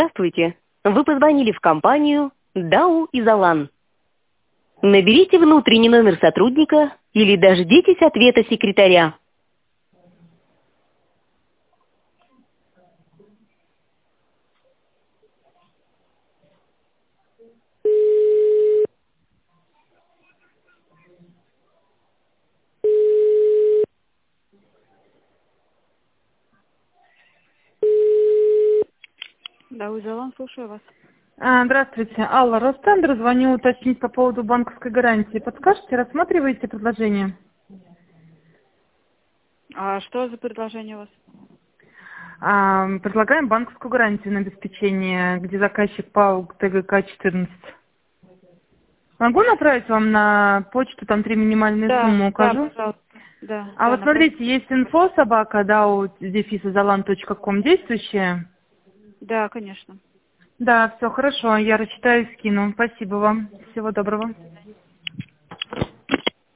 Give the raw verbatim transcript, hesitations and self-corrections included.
Здравствуйте. Вы позвонили в компанию Дау Изолан. Наберите внутренний номер сотрудника или дождитесь ответа секретаря. Да, Изолан, слушаю вас. А, Здравствуйте, Алла Ростендер, звоню уточнить по поводу банковской гарантии. Подскажете, рассматриваете предложение? А что за предложение у вас? А, предлагаем банковскую гарантию на обеспечение, где заказчик ПАО ТГК четырнадцать. Могу направить вам на почту, там три минимальные Да, суммы да, укажу? пожалуйста. Да, А да, вот смотрите, направьте. есть инфо собака дау дефис изолан точка ком действующая. Да, конечно. Да, все хорошо, я рассчитаю и скину. Спасибо вам. Всего доброго.